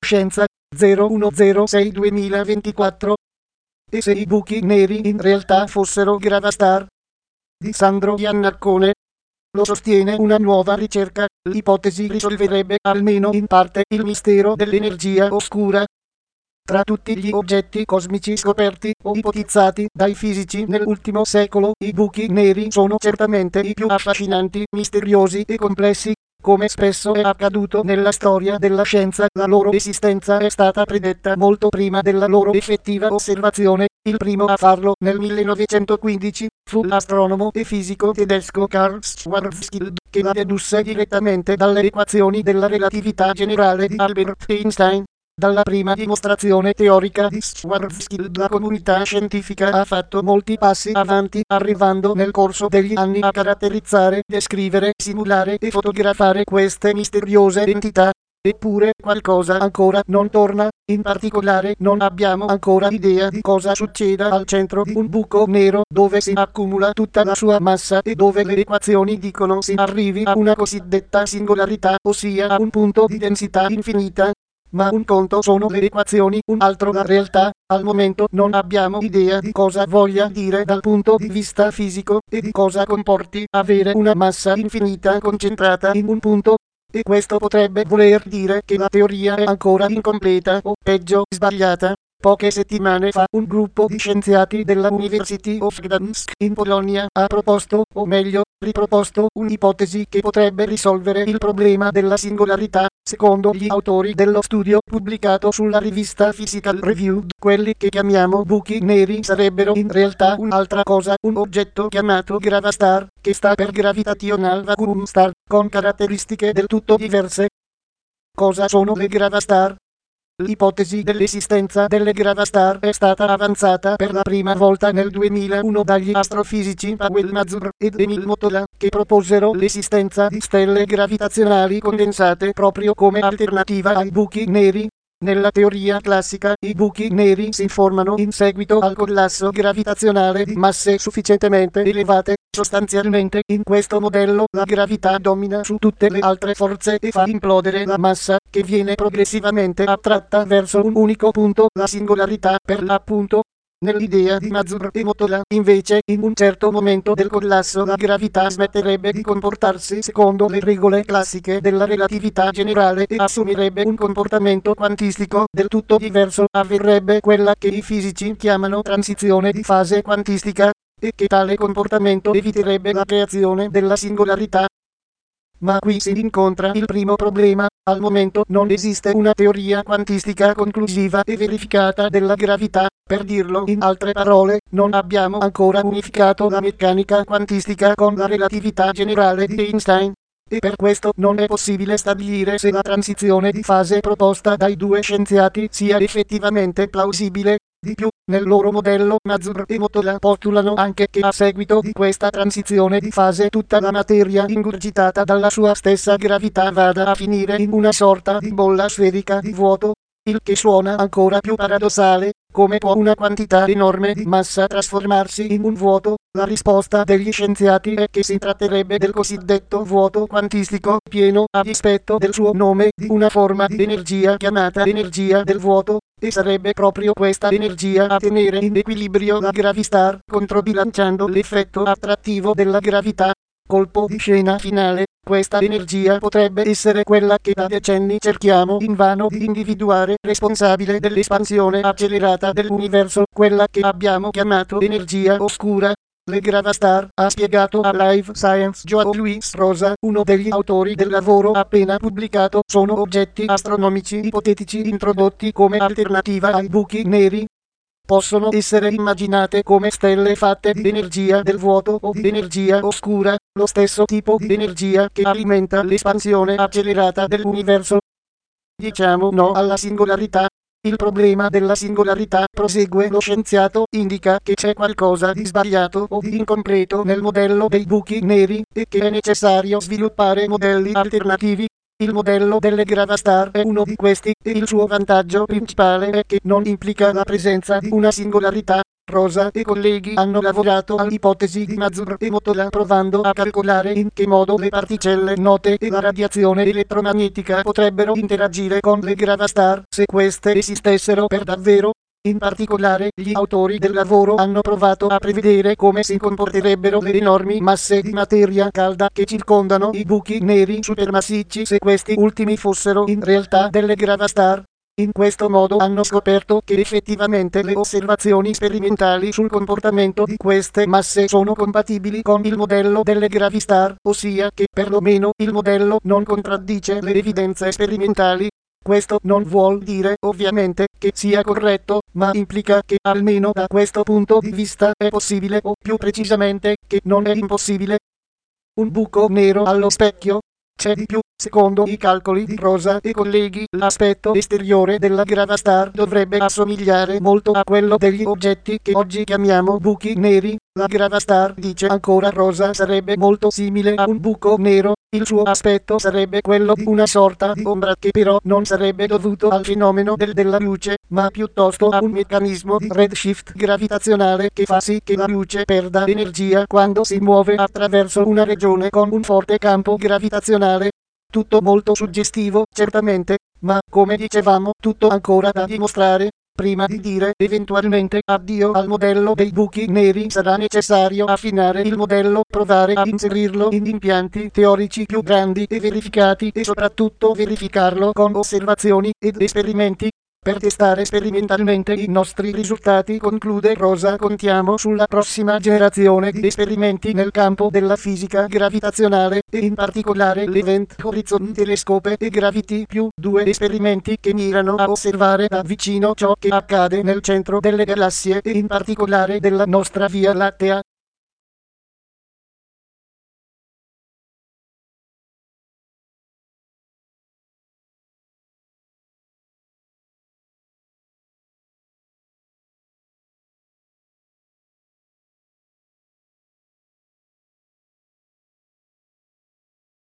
Scienza 0106-2024. E se i buchi neri in realtà fossero gravastar? Di Sandro Iannaccone. Lo sostiene una nuova ricerca, l'ipotesi risolverebbe almeno in parte il mistero dell'energia oscura. Tra tutti gli oggetti cosmici scoperti o ipotizzati dai fisici nell'ultimo secolo, i buchi neri sono certamente i più affascinanti, misteriosi e complessi. Come spesso è accaduto nella storia della scienza, la loro esistenza è stata predetta molto prima della loro effettiva osservazione. Il primo a farlo, nel 1915, fu l'astronomo e fisico tedesco Karl Schwarzschild, che la dedusse direttamente dalle equazioni della relatività generale di Albert Einstein. Dalla prima dimostrazione teorica di Schwarzschild la comunità scientifica ha fatto molti passi avanti, arrivando nel corso degli anni a caratterizzare, descrivere, simulare e fotografare queste misteriose entità. Eppure qualcosa ancora non torna, in particolare non abbiamo ancora idea di cosa succeda al centro di un buco nero dove si accumula tutta la sua massa e dove le equazioni dicono si arrivi a una cosiddetta singolarità, ossia a un punto di densità infinita. Ma un conto sono le equazioni, un altro la realtà. Al momento non abbiamo idea di cosa voglia dire dal punto di vista fisico e di cosa comporti avere una massa infinita concentrata in un punto. E questo potrebbe voler dire che la teoria è ancora incompleta o, peggio, sbagliata. Poche settimane fa un gruppo di scienziati della University of Gdansk in Polonia ha proposto, o meglio, riproposto, un'ipotesi che potrebbe risolvere il problema della singolarità. Secondo gli autori dello studio pubblicato sulla rivista Physical Review, quelli che chiamiamo buchi neri sarebbero in realtà un'altra cosa, un oggetto chiamato gravastar, che sta per Gravitational Vacuum Star, con caratteristiche del tutto diverse. Cosa sono le gravastar? L'ipotesi dell'esistenza delle gravastar è stata avanzata per la prima volta nel 2001 dagli astrofisici Pavel Mazur ed Emil Motola, che proposero l'esistenza di stelle gravitazionali condensate proprio come alternativa ai buchi neri. Nella teoria classica, i buchi neri si formano in seguito al collasso gravitazionale di masse sufficientemente elevate. Sostanzialmente, in questo modello, la gravità domina su tutte le altre forze e fa implodere la massa, che viene progressivamente attratta verso un unico punto, la singolarità, per l'appunto. Nell'idea di Mazur e Motola, invece, in un certo momento del collasso la gravità smetterebbe di comportarsi secondo le regole classiche della relatività generale e assumerebbe un comportamento quantistico del tutto diverso. Avverrebbe quella che i fisici chiamano transizione di fase quantistica, e che tale comportamento eviterebbe la creazione della singolarità. Ma qui si incontra il primo problema. Al momento non esiste una teoria quantistica conclusiva e verificata della gravità. Per dirlo in altre parole, non abbiamo ancora unificato la meccanica quantistica con la relatività generale di Einstein. E per questo non è possibile stabilire se la transizione di fase proposta dai due scienziati sia effettivamente plausibile. Di più, nel loro modello Mazur e Motola postulano anche che a seguito di questa transizione di fase tutta la materia ingurgitata dalla sua stessa gravità vada a finire in una sorta di bolla sferica di vuoto. Il che suona ancora più paradossale. Come può una quantità enorme di massa trasformarsi in un vuoto? La risposta degli scienziati è che si tratterebbe del cosiddetto vuoto quantistico, pieno, a dispetto del suo nome, di una forma di energia chiamata energia del vuoto, e sarebbe proprio questa energia a tenere in equilibrio la gravistar, controbilanciando l'effetto attrattivo della gravità. Colpo di scena finale. Questa energia potrebbe essere quella che da decenni cerchiamo invano di individuare, responsabile dell'espansione accelerata dell'universo, quella che abbiamo chiamato energia oscura. Le gravastar, ha spiegato a Live Science Joao Luis Rosa, uno degli autori del lavoro appena pubblicato, sono oggetti astronomici ipotetici introdotti come alternativa ai buchi neri. Possono essere immaginate come stelle fatte di energia del vuoto o di energia oscura, lo stesso tipo di energia che alimenta l'espansione accelerata dell'universo. Diciamo no alla singolarità. Il problema della singolarità, prosegue lo scienziato, indica che c'è qualcosa di sbagliato o di incompleto nel modello dei buchi neri, e che è necessario sviluppare modelli alternativi. Il modello delle gravastar è uno di questi, e il suo vantaggio principale è che non implica la presenza di una singolarità. Rosa e colleghi hanno lavorato all'ipotesi di Mazur e Motola provando a calcolare in che modo le particelle note e la radiazione elettromagnetica potrebbero interagire con le gravastar se queste esistessero per davvero. In particolare, gli autori del lavoro hanno provato a prevedere come si comporterebbero le enormi masse di materia calda che circondano i buchi neri supermassicci se questi ultimi fossero in realtà delle gravastar. In questo modo hanno scoperto che effettivamente le osservazioni sperimentali sul comportamento di queste masse sono compatibili con il modello delle gravistar, ossia che perlomeno il modello non contraddice le evidenze sperimentali. Questo non vuol dire, ovviamente, che sia corretto, ma implica che, almeno da questo punto di vista, è possibile o più precisamente, che non è impossibile. Un buco nero allo specchio? C'è di più, secondo i calcoli di Rosa e colleghi, l'aspetto esteriore della gravastar dovrebbe assomigliare molto a quello degli oggetti che oggi chiamiamo buchi neri. La gravastar, dice ancora Rosa, sarebbe molto simile a un buco nero. Il suo aspetto sarebbe quello di una sorta di ombra che però non sarebbe dovuto al fenomeno della luce, ma piuttosto a un meccanismo di redshift gravitazionale che fa sì che la luce perda energia quando si muove attraverso una regione con un forte campo gravitazionale. Tutto molto suggestivo, certamente, ma come dicevamo, tutto ancora da dimostrare. Prima di dire eventualmente addio al modello dei buchi neri sarà necessario affinare il modello, provare a inserirlo in impianti teorici più grandi e verificati e soprattutto verificarlo con osservazioni ed esperimenti. Per testare sperimentalmente i nostri risultati, conclude Rosa, contiamo sulla prossima generazione di esperimenti nel campo della fisica gravitazionale e in particolare l'Event Horizon Telescope e Gravity più 2 esperimenti che mirano a osservare da vicino ciò che accade nel centro delle galassie e in particolare della nostra Via Lattea.